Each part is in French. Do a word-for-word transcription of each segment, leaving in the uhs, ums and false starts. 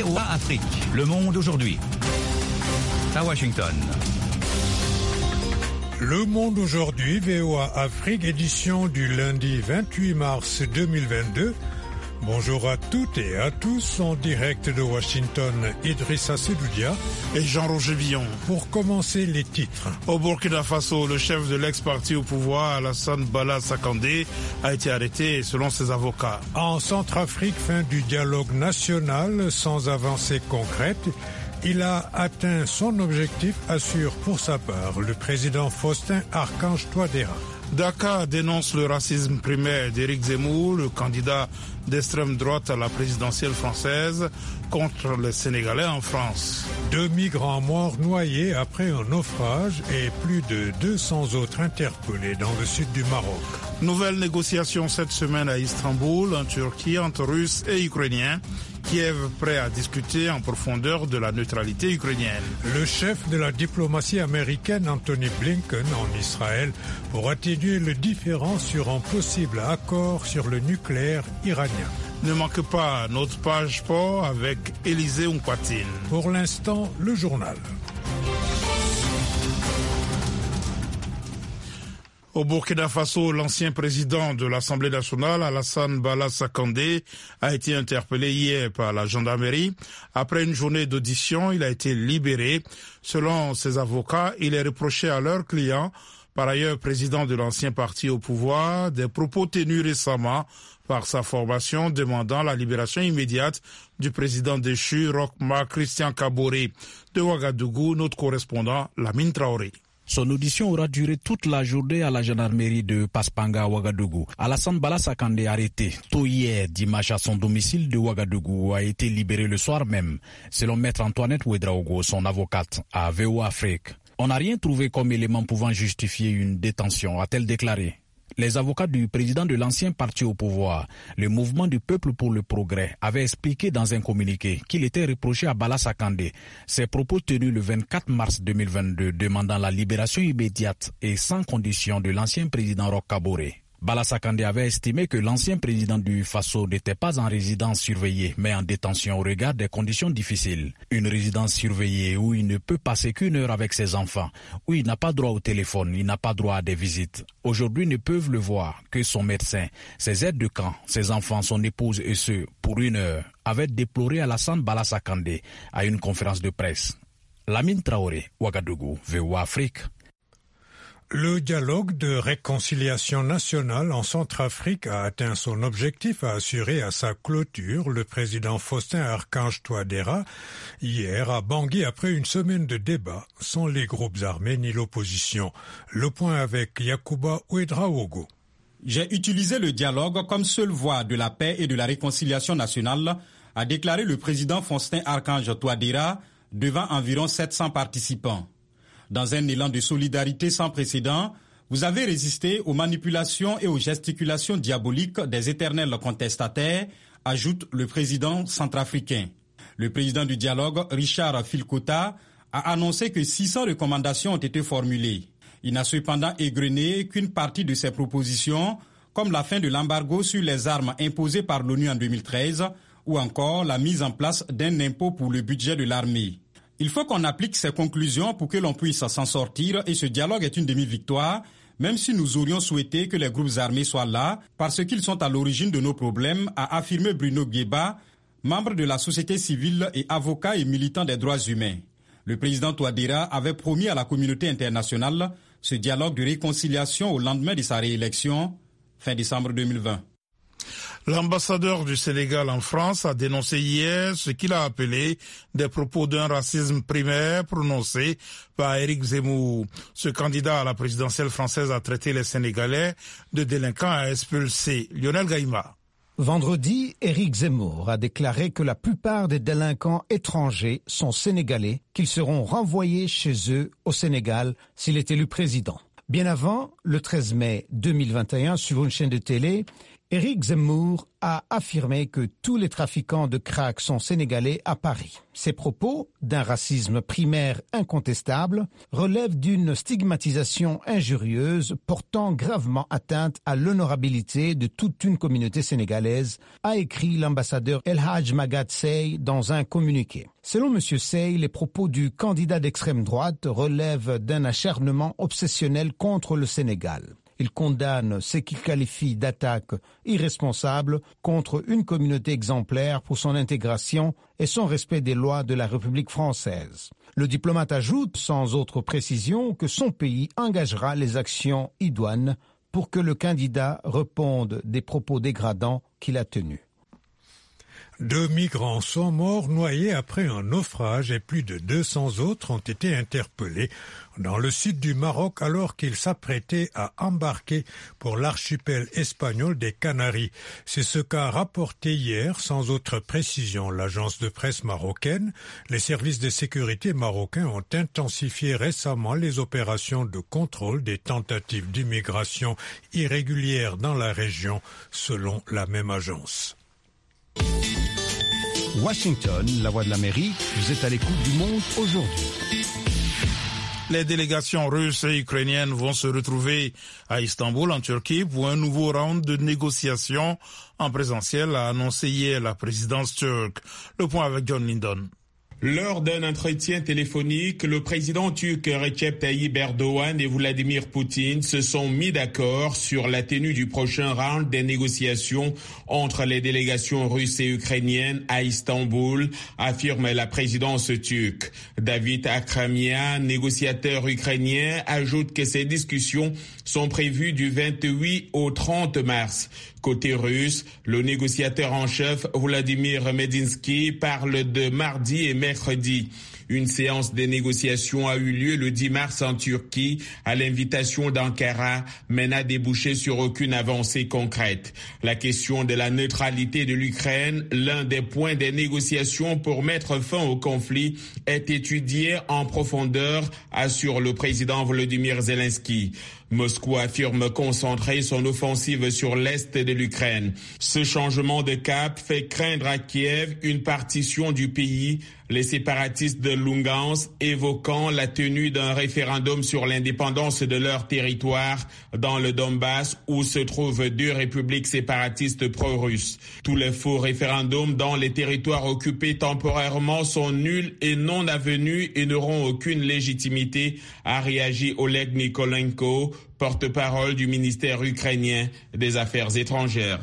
V O A Afrique, Le Monde aujourd'hui. À Washington. Le Monde aujourd'hui, V O A Afrique, édition du lundi vingt-huit mars deux mille vingt-deux. Bonjour à toutes et à tous, en direct de Washington, Idrissa Sedoudia et Jean-Roger Villon. Pour commencer, les titres. Au Burkina Faso, le chef de l'ex-parti au pouvoir, Alassane Bala Sakandé, a été arrêté selon ses avocats. En Centrafrique, fin du dialogue national sans avancée concrète. Il a atteint son objectif, assure pour sa part le président Faustin Archange Touadéra. Dakar dénonce le racisme primaire d'Éric Zemmour, le candidat d'extrême droite à la présidentielle française, contre les Sénégalais en France. Deux migrants morts noyés après un naufrage et plus de deux cents autres interpellés dans le sud du Maroc. Nouvelle négociation cette semaine à Istanbul, en Turquie, entre Russes et Ukrainiens. Kiev prêt à discuter en profondeur de la neutralité ukrainienne. Le chef de la diplomatie américaine, Anthony Blinken, en Israël, pour atténuer le différend sur un possible accord sur le nucléaire iranien. Ne manque pas notre page sport avec Élisée Ompatine. Pour l'instant, le journal. Au Burkina Faso, l'ancien président de l'Assemblée nationale, Alassane Bala Sakandé, a été interpellé hier par la gendarmerie. Après une journée d'audition, il a été libéré. Selon ses avocats, il est reproché à leur client, par ailleurs président de l'ancien parti au pouvoir, des propos tenus récemment par sa formation demandant la libération immédiate du président déchu, Roch-Marc Christian Kaboré. De Ouagadougou, notre correspondant, Lamine Traoré. Son audition aura duré toute la journée à la gendarmerie de Paspanga à Ouagadougou. Alassane Bala Sakandé, arrêté tôt hier dimanche à son domicile de Ouagadougou, a été libéré le soir même, selon maître Antoinette Ouedraogo, son avocate à V O A Afrique. On n'a rien trouvé comme élément pouvant justifier une détention, a-t-elle déclaré. Les avocats du président de l'ancien parti au pouvoir, le mouvement du peuple pour le progrès, avaient expliqué dans un communiqué qu'il était reproché à Bala Sakandé ses propos tenus le vingt-quatre mars deux mille vingt-deux demandant la libération immédiate et sans condition de l'ancien président Roch Kaboré. Bala Sakandé avait estimé que l'ancien président du Faso n'était pas en résidence surveillée, mais en détention au regard des conditions difficiles. Une résidence surveillée où il ne peut passer qu'une heure avec ses enfants, où il n'a pas droit au téléphone, il n'a pas droit à des visites. Aujourd'hui, ne peuvent le voir que son médecin, ses aides de camp, ses enfants, son épouse et ceux, pour une heure, avaient déploré Alassane Bala Sakandé à une conférence de presse. Lamine Traoré, Ouagadougou, V O A Afrique. Le dialogue de réconciliation nationale en Centrafrique a atteint son objectif, a assuré à sa clôture le président Faustin Archange Touadéra hier à Bangui après une semaine de débats sans les groupes armés ni l'opposition. Le point avec Yacouba Ouedraogo. J'ai utilisé le dialogue comme seule voie de la paix et de la réconciliation nationale, a déclaré le président Faustin Archange Touadéra devant environ sept cents participants. Dans un élan de solidarité sans précédent, vous avez résisté aux manipulations et aux gesticulations diaboliques des éternels contestataires, ajoute le président centrafricain. Le président du dialogue, Richard Filkota, a annoncé que six cents recommandations ont été formulées. Il n'a cependant égrené qu'une partie de ces propositions, comme la fin de l'embargo sur les armes imposé par l'ONU en deux mille treize, ou encore la mise en place d'un impôt pour le budget de l'armée. Il faut qu'on applique ces conclusions pour que l'on puisse s'en sortir et ce dialogue est une demi-victoire, même si nous aurions souhaité que les groupes armés soient là parce qu'ils sont à l'origine de nos problèmes, a affirmé Bruno Gueba, membre de la société civile et avocat et militant des droits humains. Le président Touadéra avait promis à la communauté internationale ce dialogue de réconciliation au lendemain de sa réélection, fin décembre deux mille vingt. L'ambassadeur du Sénégal en France a dénoncé hier ce qu'il a appelé des propos d'un racisme primaire prononcés par Éric Zemmour. Ce candidat à la présidentielle française a traité les Sénégalais de délinquants à expulser. Lionel Gaïma. Vendredi, Éric Zemmour a déclaré que la plupart des délinquants étrangers sont sénégalais, qu'ils seront renvoyés chez eux au Sénégal s'il est élu président. Bien avant, le treize mai deux mille vingt et un, sur une chaîne de télé, Éric Zemmour a affirmé que tous les trafiquants de crack sont sénégalais à Paris. Ces propos, d'un racisme primaire incontestable, relèvent d'une stigmatisation injurieuse portant gravement atteinte à l'honorabilité de toute une communauté sénégalaise, a écrit l'ambassadeur El Hadj Magatte Seye dans un communiqué. Selon M. Seye, les propos du candidat d'extrême droite relèvent d'un acharnement obsessionnel contre le Sénégal. Il condamne ce qu'il qualifie d'attaque irresponsable contre une communauté exemplaire pour son intégration et son respect des lois de la République française. Le diplomate ajoute, sans autre précision, que son pays engagera les actions idoines pour que le candidat réponde des propos dégradants qu'il a tenus. Deux migrants sont morts noyés après un naufrage et plus de deux cents autres ont été interpellés dans le sud du Maroc alors qu'ils s'apprêtaient à embarquer pour l'archipel espagnol des Canaries. C'est ce qu'a rapporté hier, sans autre précision, l'agence de presse marocaine. Les services de sécurité marocains ont intensifié récemment les opérations de contrôle des tentatives d'immigration irrégulière dans la région, selon la même agence. Washington, la voix de l'Amérique, vous êtes à l'écoute du monde aujourd'hui. Les délégations russes et ukrainiennes vont se retrouver à Istanbul, en Turquie, pour un nouveau round de négociations en présentiel, a annoncé hier la présidence turque. Le point avec John Lindon. Lors d'un entretien téléphonique, le président turc Recep Tayyip Erdogan et Vladimir Poutine se sont mis d'accord sur la tenue du prochain round des négociations entre les délégations russes et ukrainiennes à Istanbul, affirme la présidence turque. David Akramian, négociateur ukrainien, ajoute que ces discussions sont prévues du vingt-huit au trente mars. Côté russe, le négociateur en chef Vladimir Medinsky parle de mardi et mercredi. Une séance de négociation a eu lieu le dix mars en Turquie à l'invitation d'Ankara, mais n'a débouché sur aucune avancée concrète. La question de la neutralité de l'Ukraine, l'un des points des négociations pour mettre fin au conflit, est étudiée en profondeur, assure le président Volodymyr Zelensky. Moscou affirme concentrer son offensive sur l'est de l'Ukraine. Ce changement de cap fait craindre à Kiev une partition du pays, les séparatistes de Lugansk évoquant la tenue d'un référendum sur l'indépendance de leur territoire dans le Donbass où se trouvent deux républiques séparatistes pro-russes. Tous les faux référendums dans les territoires occupés temporairement sont nuls et non avenus et n'auront aucune légitimité, a réagi Oleg Nikolenko, porte-parole du ministère ukrainien des Affaires étrangères.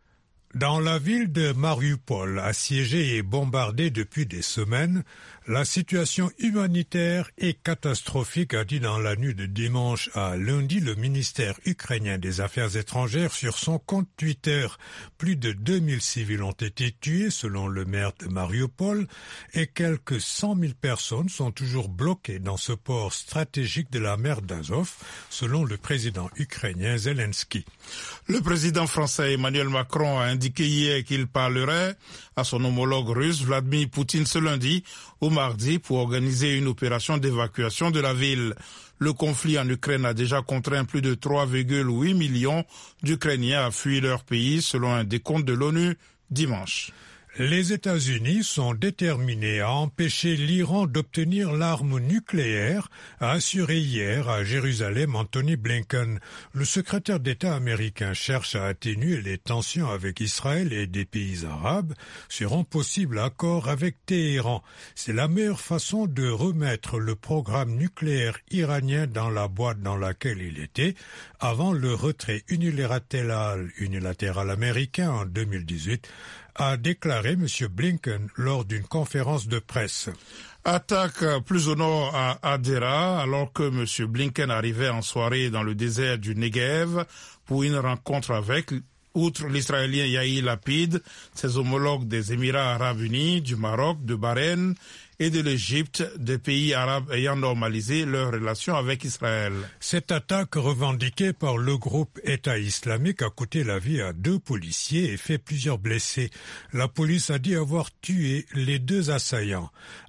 Dans la ville de Mariupol, assiégée et bombardée depuis des semaines, la situation humanitaire est catastrophique, a dit dans la nuit de dimanche à lundi le ministère ukrainien des Affaires étrangères sur son compte Twitter. Plus de deux mille civils ont été tués selon le maire de Mariupol et quelques cent mille personnes sont toujours bloquées dans ce port stratégique de la mer d'Azov, selon le président ukrainien Zelensky. Le président français Emmanuel Macron a indiqué hier qu'il parlerait à son homologue russe Vladimir Poutine ce lundi ou mardi pour organiser une opération d'évacuation de la ville. Le conflit en Ukraine a déjà contraint plus de trois virgule huit millions d'Ukrainiens à fuir leur pays selon un décompte de l'ONU dimanche. Les États-Unis sont déterminés à empêcher l'Iran d'obtenir l'arme nucléaire, a assuré hier à Jérusalem Anthony Blinken. Le secrétaire d'État américain cherche à atténuer les tensions avec Israël et des pays arabes sur un possible accord avec Téhéran. C'est la meilleure façon de remettre le programme nucléaire iranien dans la boîte dans laquelle il était avant le retrait unilatéral, unilatéral américain en deux mille dix-huit, a déclaré M. Blinken lors d'une conférence de presse. Attaque plus au nord à Hadera, alors que M. Blinken arrivait en soirée dans le désert du Negev pour une rencontre avec, outre l'Israélien Yair Lapid, ses homologues des Émirats arabes unis, du Maroc, de Bahreïn et de l'Égypte, des pays arabes ayant normalisé leurs relations avec Israël. Cette attaque revendiquée par le groupe État islamique a coûté la vie à deux policiers et fait plusieurs blessés. La police a dit avoir tué les deux assaillants.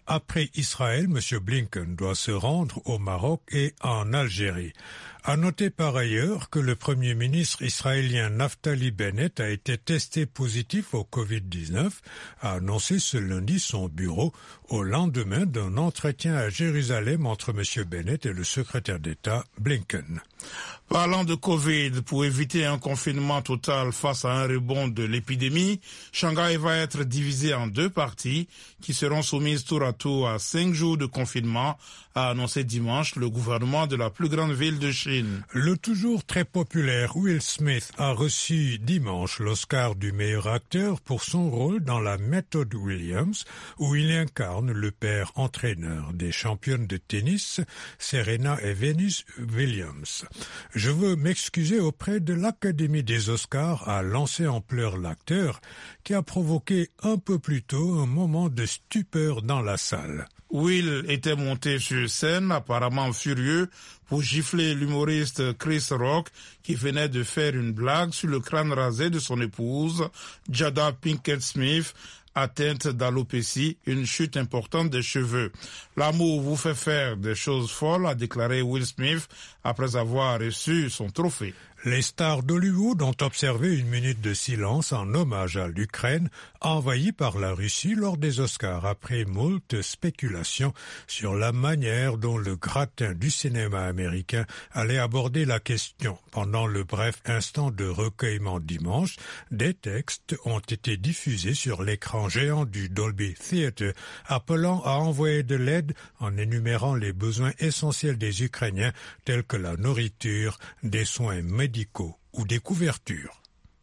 Après Israël, M. Blinken doit se rendre au Maroc et en Algérie. À noter par ailleurs que le Premier ministre israélien Naftali Bennett a été testé positif au covid dix-neuf, a annoncé ce lundi son bureau au lendemain d'un entretien à Jérusalem entre M. Bennett et le secrétaire d'État Blinken. Parlant de Covid, pour éviter un confinement total face à un rebond de l'épidémie, Shanghai va être divisé en deux parties qui seront soumises tour à tour à cinq jours de confinement, a annoncé dimanche le gouvernement de la plus grande ville de Chine. Le toujours très populaire Will Smith a reçu dimanche l'Oscar du meilleur acteur pour son rôle dans la méthode Williams, où il incarne le père entraîneur des championnes de tennis Serena et Venus Williams. Je veux m'excuser auprès de l'Académie des Oscars, a lancé en pleurs l'acteur, qui a provoqué un peu plus tôt un moment de stupeur dans la salle. Will était monté sur scène, apparemment furieux, pour gifler l'humoriste Chris Rock, qui venait de faire une blague sur le crâne rasé de son épouse, Jada Pinkett Smith, atteinte d'alopécie, une chute importante des cheveux. L'amour vous fait faire des choses folles, a déclaré Will Smith après avoir reçu son trophée. Les stars d'Hollywood ont observé une minute de silence en hommage à l'Ukraine, envahie par la Russie lors des Oscars, après moult spéculations sur la manière dont le gratin du cinéma américain allait aborder la question. Pendant le bref instant de recueillement dimanche, des textes ont été diffusés sur l'écran géant du Dolby Theatre, appelant à envoyer de l'aide en énumérant les besoins essentiels des Ukrainiens, tels que la nourriture, des soins médicaux, ou des couvertures.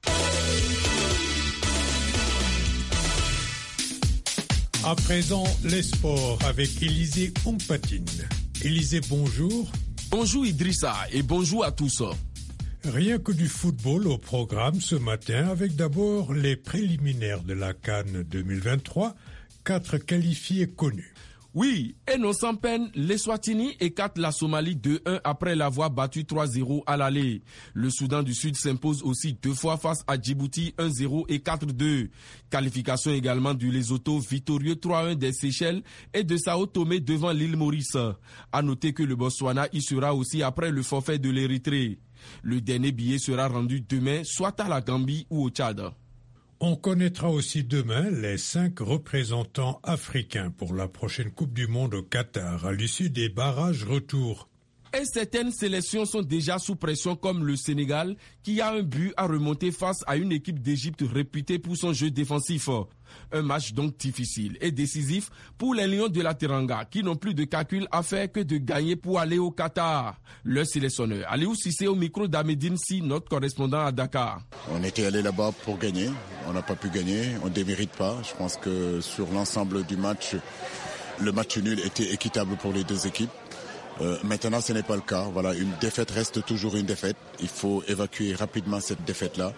À présent, les sports avec Élisée Ompatine. Élisée, bonjour. Bonjour Idrissa et bonjour à tous. Rien que du football au programme ce matin, avec d'abord les préliminaires de la CAN deux mille vingt-trois, quatre qualifiés connus. Oui, et non sans peine, l'Eswatini écarte la Somalie deux un après l'avoir battu trois zéro à l'aller. Le Soudan du Sud s'impose aussi deux fois face à Djibouti un zéro et quatre deux. Qualification également du Lesotho victorieux trois un des Seychelles et de Sao Tomé devant l'île Maurice. À noter que le Botswana y sera aussi après le forfait de l'Érythrée. Le dernier billet sera rendu demain soit à la Gambie ou au Tchad. On connaîtra aussi demain les cinq représentants africains pour la prochaine Coupe du Monde au Qatar à l'issue des barrages retour. Et certaines sélections sont déjà sous pression comme le Sénégal qui a un but à remonter face à une équipe d'Égypte réputée pour son jeu défensif. Un match donc difficile et décisif pour les Lions de la Teranga qui n'ont plus de calcul à faire que de gagner pour aller au Qatar. Le sélectionneur Aliou Cissé au micro d'Ahmedine Si, notre correspondant à Dakar. On était allé là-bas pour gagner, on n'a pas pu gagner, on ne démérite pas. Je pense que sur l'ensemble du match, le match nul était équitable pour les deux équipes. Euh, maintenant, ce n'est pas le cas. Voilà, une défaite reste toujours une défaite. Il faut évacuer rapidement cette défaite-là.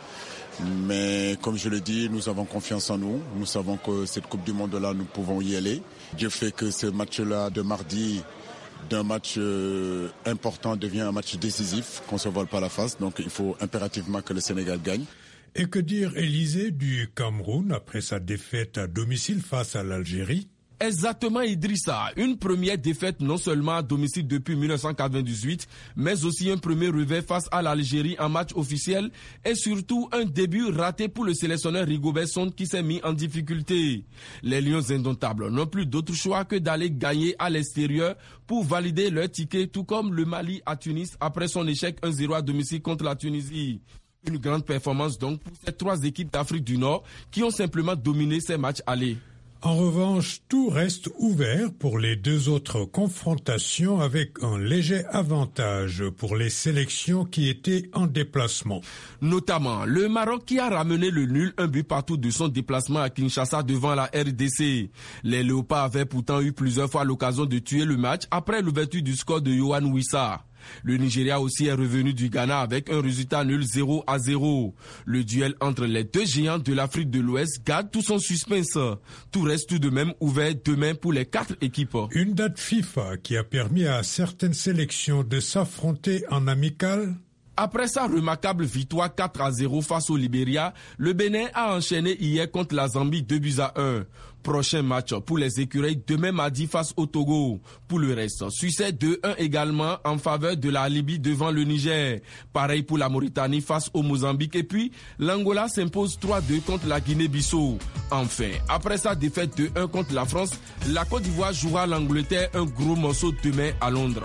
Mais comme je le dis, nous avons confiance en nous. Nous savons que cette Coupe du Monde-là, nous pouvons y aller. Dieu fait que ce match-là de mardi, d'un match euh, important, devient un match décisif, qu'on ne se vole pas la face. Donc il faut impérativement que le Sénégal gagne. Et que dire, Élisée, du Cameroun après sa défaite à domicile face à l'Algérie? Exactement Idrissa, une première défaite non seulement à domicile depuis mille neuf cent quatre-vingt-dix-huit, mais aussi un premier revers face à l'Algérie en match officiel et surtout un début raté pour le sélectionneur Rigobert Song qui s'est mis en difficulté. Les Lions indomptables n'ont plus d'autre choix que d'aller gagner à l'extérieur pour valider leur ticket, tout comme le Mali à Tunis après son échec un zéro à domicile contre la Tunisie. Une grande performance donc pour ces trois équipes d'Afrique du Nord qui ont simplement dominé ces matchs allés. En revanche, tout reste ouvert pour les deux autres confrontations avec un léger avantage pour les sélections qui étaient en déplacement. Notamment le Maroc qui a ramené le nul un but partout de son déplacement à Kinshasa devant la R D C. Les Léopards avaient pourtant eu plusieurs fois l'occasion de tuer le match après l'ouverture du score de Yohan Wissa. Le Nigeria aussi est revenu du Ghana avec un résultat nul zéro à zéro. Le duel entre les deux géants de l'Afrique de l'Ouest garde tout son suspense. Tout reste tout de même ouvert demain pour les quatre équipes. Une date FIFA qui a permis à certaines sélections de s'affronter en amical. Après sa remarquable victoire quatre à zéro face au Libéria, le Bénin a enchaîné hier contre la Zambie deux buts à un. Prochain match pour les écureuils demain mardi face au Togo. Pour le reste, succès deux un également en faveur de la Libye devant le Niger. Pareil pour la Mauritanie face au Mozambique. Et puis, l'Angola s'impose trois deux contre la Guinée-Bissau. Enfin, après sa défaite deux un contre la France, la Côte d'Ivoire jouera l'Angleterre un gros morceau demain à Londres.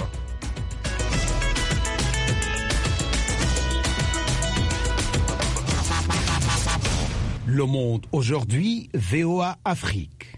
Le Monde aujourd'hui, V O A Afrique.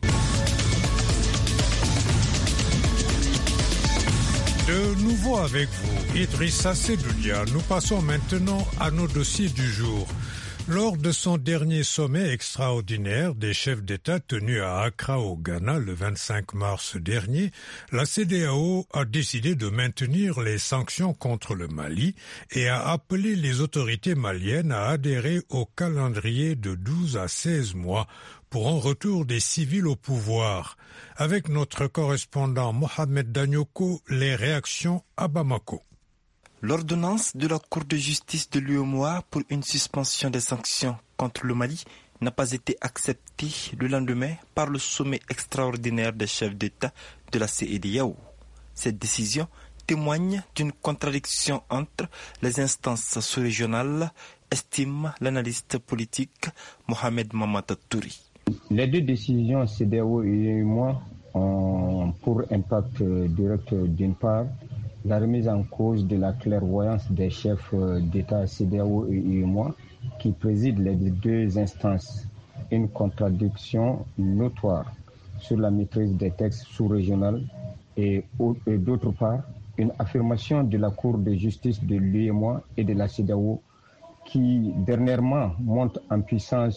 De nouveau avec vous, Idrissa Seloudia. Nous passons maintenant à nos dossiers du jour. Lors de son dernier sommet extraordinaire des chefs d'État tenu à Accra au Ghana le vingt-cinq mars dernier, la C E D E A O a décidé de maintenir les sanctions contre le Mali et a appelé les autorités maliennes à adhérer au calendrier de douze à seize mois pour un retour des civils au pouvoir. Avec notre correspondant Mohamed Danyoko, les réactions à Bamako. L'ordonnance de la Cour de justice de l'U E M O A pour une suspension des sanctions contre le Mali n'a pas été acceptée le lendemain par le sommet extraordinaire des chefs d'État de la C E D E A O. Cette décision témoigne d'une contradiction entre les instances sous-régionales, estime l'analyste politique Mohamed Mamata Touri. Les deux décisions C E D E A O et U E M O A ont pour impact direct d'une part la remise en cause de la clairvoyance des chefs d'État C E D E A O et U E M O A qui président les deux instances, une contradiction notoire sur la maîtrise des textes sous-régionaux et, et d'autre part une affirmation de la Cour de justice de l'U E M O A et de la C E D E A O qui dernièrement monte en puissance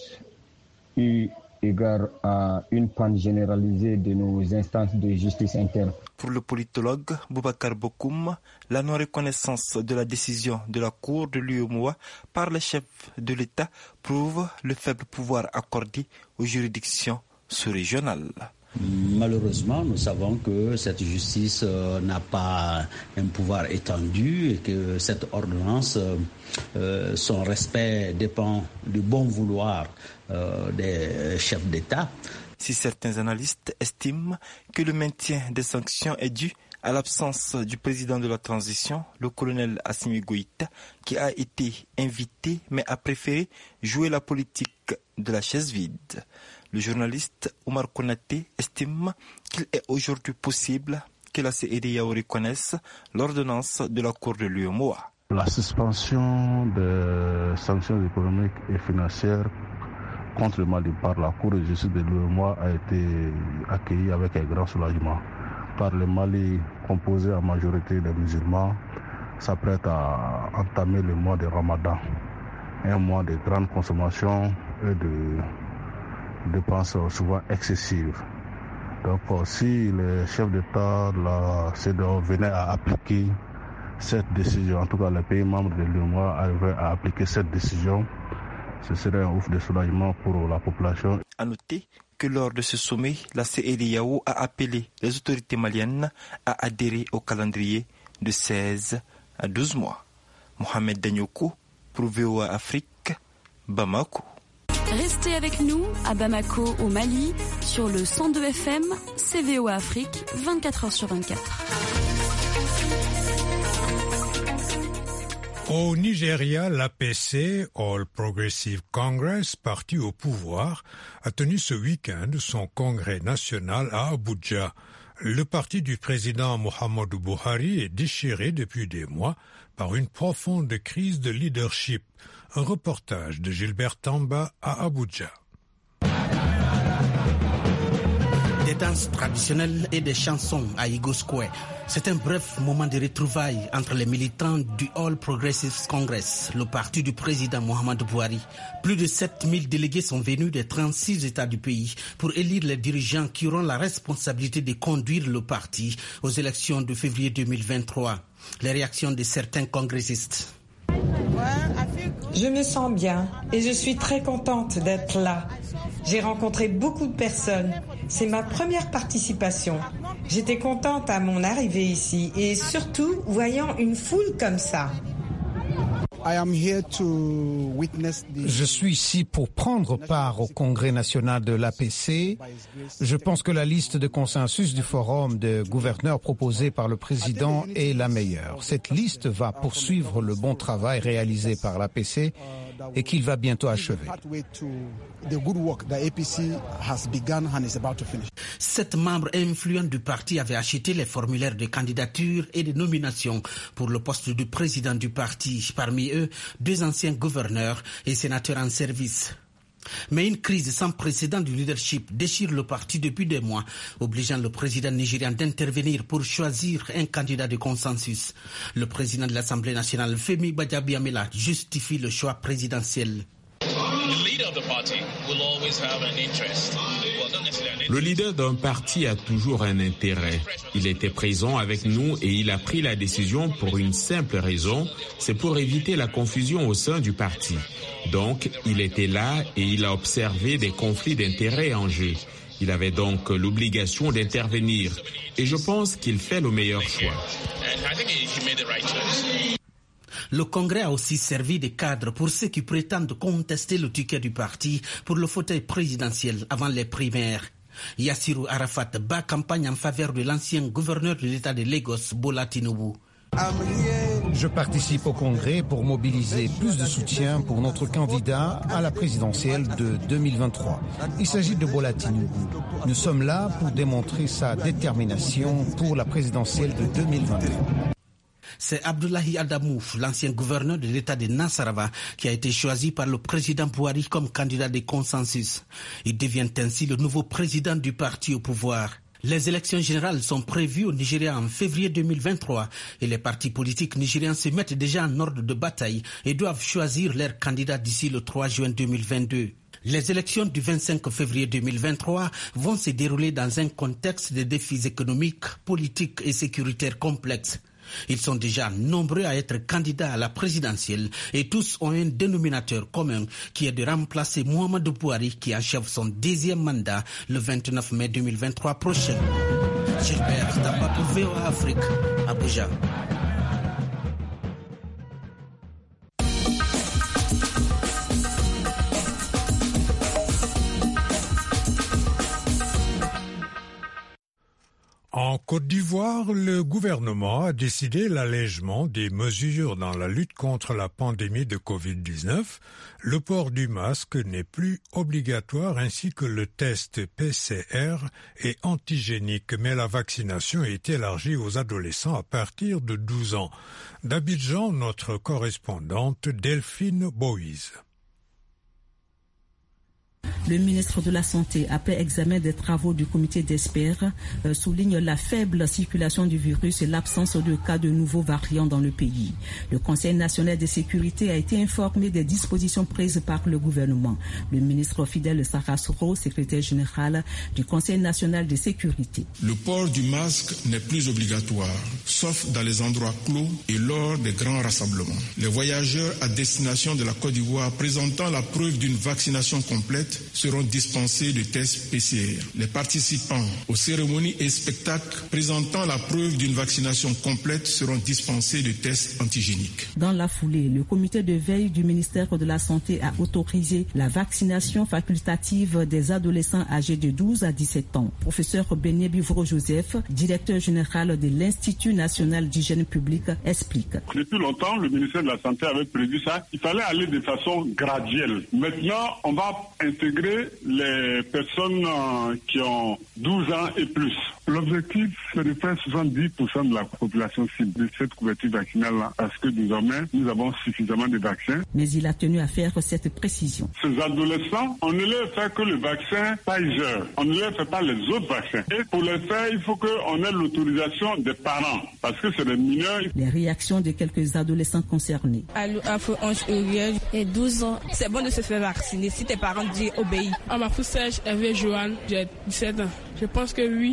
eu égard à une panne généralisée de nos instances de justice interne. Pour le politologue Boubacar Bokoum, la non-reconnaissance de la décision de la Cour de l'U E M O A par les chefs de l'État prouve le faible pouvoir accordé aux juridictions sous-régionales. Malheureusement, nous savons que cette justice euh, n'a pas un pouvoir étendu et que cette ordonnance, euh, son respect dépend du bon vouloir euh, des chefs d'État. Si certains analystes estiment que le maintien des sanctions est dû à l'absence du président de la transition, le colonel Assimi Goïta, qui a été invité mais a préféré jouer la politique de la chaise vide. Le journaliste Omar Konaté estime qu'il est aujourd'hui possible que la C E D E A O reconnaisse l'ordonnance de la Cour de l'U E M O A. La suspension des sanctions économiques et financières contre le Mali par la Cour de justice de l'U E M O A a été accueillie avec un grand soulagement. Par le Mali, composé en majorité des musulmans, s'apprête à entamer le mois de Ramadan, un mois de grande consommation et de dépenses souvent excessives. Donc si les chefs d'État de la C E D E A O venaient à appliquer cette décision, en tout cas les pays membres de l'U E M O A arrivaient à appliquer cette décision, ce serait un ouf de soulagement pour la population. À noter que lors de ce sommet, la C E D E A O a appelé les autorités maliennes à adhérer au calendrier de seize à douze mois. Mohamed Danyoko pour V O A Afrique, Bamako. Restez avec nous à Bamako au Mali sur le cent deux F M, C V O A Afrique, vingt-quatre heures sur vingt-quatre. Au Nigeria, l'A P C, All Progressive Congress, parti au pouvoir, a tenu ce week-end son congrès national à Abuja. Le parti du président Muhammadu Buhari est déchiré depuis des mois par une profonde crise de leadership. Un reportage de Gilbert Tamba à Abuja. Des danses traditionnelles et des chansons à Igbo Square. C'est un bref moment de retrouvailles entre les militants du All Progressive Congress, le parti du président Muhammadu Buhari. Plus de sept mille délégués sont venus des trente-six États du pays pour élire les dirigeants qui auront la responsabilité de conduire le parti aux élections de février deux mille vingt-trois. Les réactions de certains congressistes. Je me sens bien et je suis très contente d'être là. J'ai rencontré beaucoup de personnes. C'est ma première participation. J'étais contente à mon arrivée ici et surtout voyant une foule comme ça. Je suis ici pour prendre part au congrès national de l'A P C. Je pense que la liste de consensus du forum de gouverneurs proposée par le président est la meilleure. Cette liste va poursuivre le bon travail réalisé par l'A P C et qu'il va bientôt achever. Sept membres influents du parti avaient acheté les formulaires de candidature et de nomination pour le poste du président du parti. Parmi eux, deux anciens gouverneurs et sénateurs en service. Mais une crise sans précédent du leadership déchire le parti depuis des mois, obligeant le président nigérian d'intervenir pour choisir un candidat de consensus. Le président de l'Assemblée nationale, Femi Gbajabiamila, justifie le choix présidentiel. Le leader d'un parti a toujours un intérêt. Il était présent avec nous et il a pris la décision pour une simple raison, c'est pour éviter la confusion au sein du parti. Donc, il était là et il a observé des conflits d'intérêts en jeu. Il avait donc l'obligation d'intervenir et je pense qu'il fait le meilleur choix. Le Congrès a aussi servi de cadre pour ceux qui prétendent contester le ticket du parti pour le fauteuil présidentiel avant les primaires. Yassirou Arafat bat campagne en faveur de l'ancien gouverneur de l'État de Lagos, Bola Tinubu. Je participe au Congrès pour mobiliser plus de soutien pour notre candidat à la présidentielle de deux mille vingt-trois. Il s'agit de Bola Tinubu. Nous sommes là pour démontrer sa détermination pour la présidentielle de deux mille vingt-trois. C'est Abdoulaye Adamou, l'ancien gouverneur de l'État de Nassarawa, qui a été choisi par le président Buhari comme candidat de consensus. Il devient ainsi le nouveau président du parti au pouvoir. Les élections générales sont prévues au Nigeria en février deux mille vingt-trois et les partis politiques nigériens se mettent déjà en ordre de bataille et doivent choisir leur candidat d'ici le trois juin deux mille vingt-deux. Les élections du vingt-cinq février deux mille vingt-trois vont se dérouler dans un contexte de défis économiques, politiques et sécuritaires complexes. Ils sont déjà nombreux à être candidats à la présidentielle et tous ont un dénominateur commun qui est de remplacer Muhammadu Buhari qui achève son deuxième mandat le vingt-neuf mai deux mille vingt-trois prochain. Gilbert Tamba pour V O A Afrique, Abuja. En Côte d'Ivoire, le gouvernement a décidé l'allègement des mesures dans la lutte contre la pandémie de covid dix-neuf. Le port du masque n'est plus obligatoire ainsi que le test P C R est antigénique, mais la vaccination est élargie aux adolescents à partir de douze ans. D'Abidjan, notre correspondante Delphine Boïse. Le ministre de la Santé, après examen des travaux du comité d'experts, euh, souligne la faible circulation du virus et l'absence de cas de nouveaux variants dans le pays. Le Conseil national de sécurité a été informé des dispositions prises par le gouvernement. Le ministre Fidel Sarasoro, secrétaire général du Conseil national de sécurité. Le port du masque n'est plus obligatoire, sauf dans les endroits clos et lors des grands rassemblements. Les voyageurs à destination de la Côte d'Ivoire présentant la preuve d'une vaccination complète seront dispensés de tests P C R. Les participants aux cérémonies et spectacles présentant la preuve d'une vaccination complète seront dispensés de tests antigéniques. Dans la foulée, le comité de veille du ministère de la Santé a autorisé la vaccination facultative des adolescents âgés de douze à dix-sept ans. Professeur Benyé Bivro-Joseph, directeur général de l'Institut national d'hygiène publique, explique. Depuis longtemps, le ministère de la Santé avait prévu ça. Il fallait aller de façon graduelle. Maintenant, on va intégrer les personnes qui ont douze ans et plus. L'objectif, c'est de faire soixante-dix pour cent de la population cible de cette couverture vaccinale-là, parce que désormais, nous avons suffisamment de vaccins. Mais il a tenu à faire cette précision. Ces adolescents, on ne leur fait que le vaccin Pfizer. On ne leur fait pas les autres vaccins. Et pour le faire, il faut qu'on ait l'autorisation des parents, parce que c'est des mineurs. Les réactions de quelques adolescents concernés. Et douze ans, c'est bon de se faire vacciner si tes parents disent obéis. À ma fille sèche, Hervé Johan, j'ai dix-sept ans. Je pense que oui, là, mon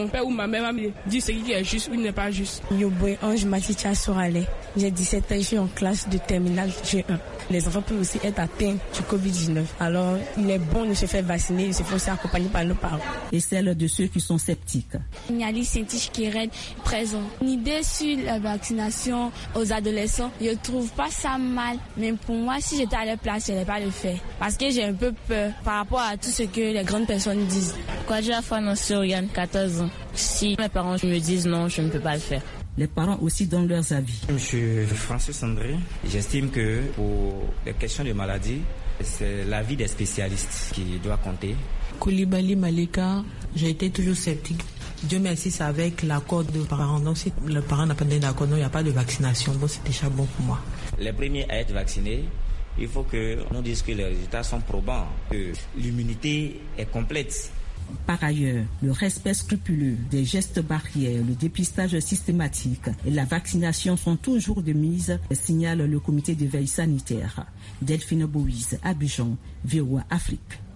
mon père ou ma mère me dit ce qui est juste ou n'est pas juste. Yoboy Ange Maticha Sorale. J'ai dix-sept ans, je suis en classe de terminale G un. Les enfants peuvent aussi être atteints du covid dix-neuf. Alors, il est bon de se faire vacciner, de se faire aussi accompagner par nos parents. Et celle de ceux qui sont sceptiques. Niali Sentich Kired, présent. Une idée sur la vaccination aux adolescents, je trouve pas ça mal. Mais pour moi, si j'étais à leur place, je n'allais pas le faire. Parce que j'ai un peu peur par rapport à tout ce que les grandes personnes disent. Quand j'ai annoncé au Yann, quatorze ans, si mes parents me disent non, je ne peux pas le faire. Les parents aussi donnent leurs avis. Monsieur Francis André, j'estime que pour les questions de maladie, c'est l'avis des spécialistes qui doit compter. Koulibaly Malika, j'ai été toujours sceptique. Dieu merci, c'est avec l'accord de parents. Donc si le parent n'a pas donné d'accord, non, il n'y a pas de vaccination. Bon, c'est déjà bon pour moi. Les premiers à être vaccinés, il faut que l'on dise que les résultats sont probants, que l'immunité est complète. Par ailleurs, le respect scrupuleux des gestes barrières, le dépistage systématique et la vaccination sont toujours de mise, signale le comité de veille sanitaire. Delphine Boïse, Abidjan, V O A Afrique.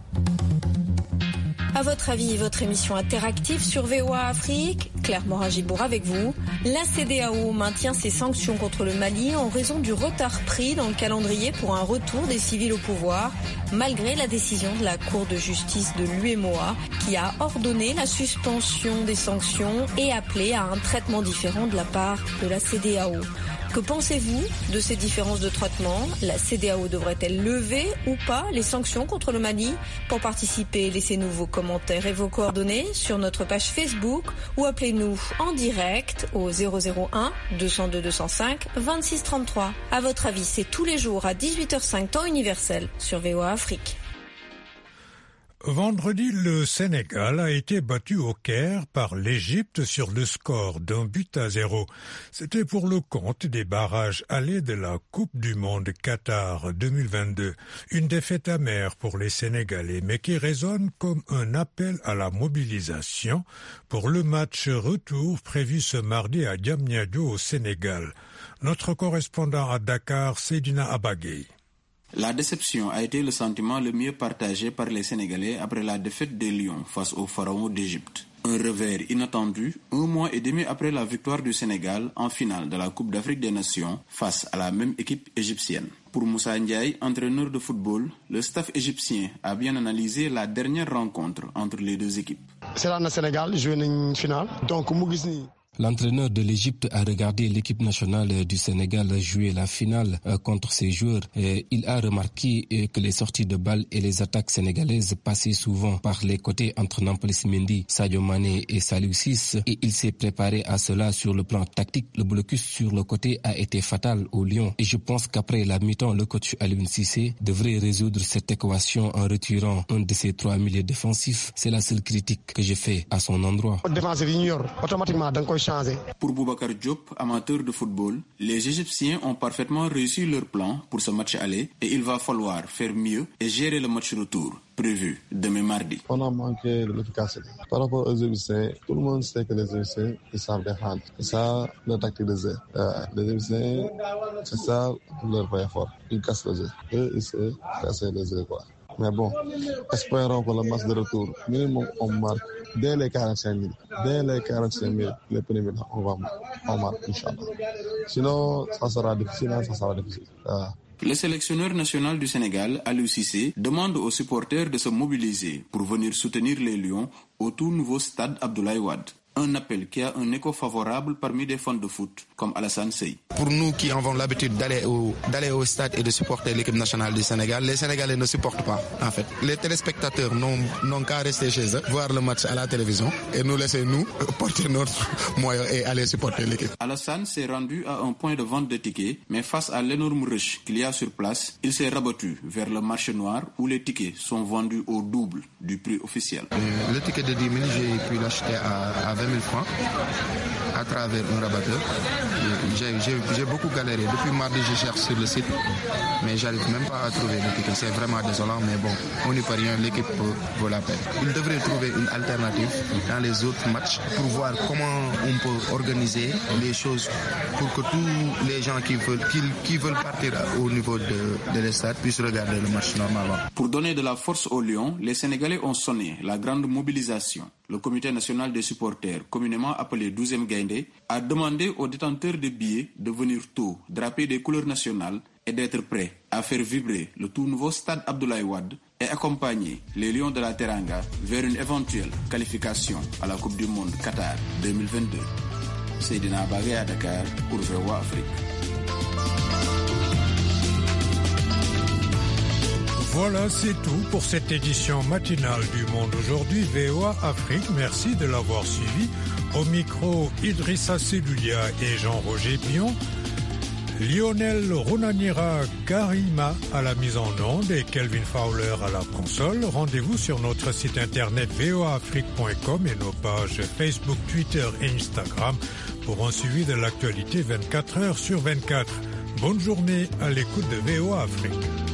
À votre avis, votre émission interactive sur V O A Afrique, Claire Morin-Gibour avec vous. La C E D E A O maintient ses sanctions contre le Mali en raison du retard pris dans le calendrier pour un retour des civils au pouvoir, malgré la décision de la Cour de justice de l'U E M O A qui a ordonné la suspension des sanctions et appelé à un traitement différent de la part de la C E D E A O. Que pensez-vous de ces différences de traitement? La C E D E A O devrait-elle lever ou pas les sanctions contre le Mali? Pour participer, laissez-nous vos commentaires et vos coordonnées sur notre page Facebook ou appelez-nous en direct au zéro zéro un deux cent deux deux cent cinq vingt-six trente-trois. À votre avis, c'est tous les jours à dix-huit heures cinq temps universel sur V O A Afrique. Vendredi, le Sénégal a été battu au Caire par l'Égypte sur le score d'un but à zéro. C'était pour le compte des barrages allés de la Coupe du Monde Qatar deux mille vingt-deux. Une défaite amère pour les Sénégalais, mais qui résonne comme un appel à la mobilisation pour le match retour prévu ce mardi à Diamniadio au Sénégal. Notre correspondant à Dakar, Seydina Abagay. La déception a été le sentiment le mieux partagé par les Sénégalais après la défaite des Lions face au Pharaon d'Égypte. Un revers inattendu, un mois et demi après la victoire du Sénégal en finale de la Coupe d'Afrique des Nations face à la même équipe égyptienne. Pour Moussa Ndiaye, entraîneur de football, le staff égyptien a bien analysé la dernière rencontre entre les deux équipes. C'est là le Sénégal, joué une finale, donc Mougisni. L'entraîneur de l'Égypte a regardé l'équipe nationale du Sénégal jouer la finale contre ses joueurs. Il a remarqué que les sorties de balles et les attaques sénégalaises passaient souvent par les côtés entre Nampalys Mendy, Sadio Mané et Saliou Ciss, et il s'est préparé à cela sur le plan tactique. Le blocus sur le côté a été fatal au Lion et je pense qu'après la mi-temps, le coach Aliou Cissé devrait résoudre cette équation en retirant un de ses trois milieux défensifs. C'est la seule critique que j'ai fait à son endroit. Pour Boubacar Diop, amateur de football, les Égyptiens ont parfaitement réussi leur plan pour ce match aller et il va falloir faire mieux et gérer le match retour prévu demain mardi. On a manqué de l'efficacité. Par rapport aux Égyptiens, tout le monde sait que les Égyptiens, ils savent défendre. C'est ça la tactique de jeu. Euh, les Égyptiens, c'est ça leur point fort. Ils cassent le jeu. Eux, ils savent casser le jeu, quoi. Mais bon, espérons que le match de retour, minimum, on marque dès les quarante-cinq minutes. Dès les quarante-cinq minutes, les premiers minutes, on va on marque, Inch'Allah. Sinon, ça sera difficile, ça sera difficile. Ah. Le sélectionneur national du Sénégal, Aliou Cissé, demande aux supporters de se mobiliser pour venir soutenir les Lions au tout nouveau stade Abdoulaye Wade. Un appel qui a un écho favorable parmi des fans de foot, comme Alassane Sey. Pour nous qui avons l'habitude d'aller au, d'aller au stade et de supporter l'équipe nationale du Sénégal, les Sénégalais ne supportent pas, en fait. Les téléspectateurs n'ont, n'ont qu'à rester chez eux, voir le match à la télévision, et nous laisser, nous, porter notre moyen et aller supporter l'équipe. Alassane s'est rendu à un point de vente de tickets, mais face à l'énorme rush qu'il y a sur place, il s'est rabattu vers le marché noir où les tickets sont vendus au double du prix officiel. Euh, le ticket de dix mille, j'ai pu l'acheter à, à vingt mille francs à travers un rabatteur. J'ai, j'ai, j'ai beaucoup galéré. Depuis mardi, je cherche sur le site, mais j'arrive même pas à trouver le ticket. C'est vraiment désolant, mais bon, on n'y peut rien. L'équipe vaut la peine. Il devrait trouver une alternative dans les autres matchs pour voir comment on peut organiser les choses pour que tous les gens qui veulent, qui, qui veulent partir au niveau de, de l'estade puissent regarder le match normalement. Pour donner de la force aux Lions, les Sénégalais ont sonné la grande mobilisation. le comité national des supporters, communément appelé douzième Gaïndé, a demandé aux détenteurs de billets de venir tôt, drapés des couleurs nationales et d'être prêts à faire vibrer le tout nouveau stade Abdoulaye Wade et accompagner les Lions de la Teranga vers une éventuelle qualification à la Coupe du Monde Qatar deux mille vingt-deux. Seydina Bagay à Dakar pour V O A Afrique. Voilà, c'est tout pour cette édition matinale du Monde aujourd'hui. V O A Afrique, merci de l'avoir suivi. Au micro, Idrissa Seloulia et Jean-Roger Pion. Lionel Runanira Karima à la mise en onde et Kelvin Fowler à la console. Rendez-vous sur notre site internet v o a afrique point com et nos pages Facebook, Twitter et Instagram pour un suivi de l'actualité vingt-quatre heures sur vingt-quatre. Bonne journée à l'écoute de V O A Afrique.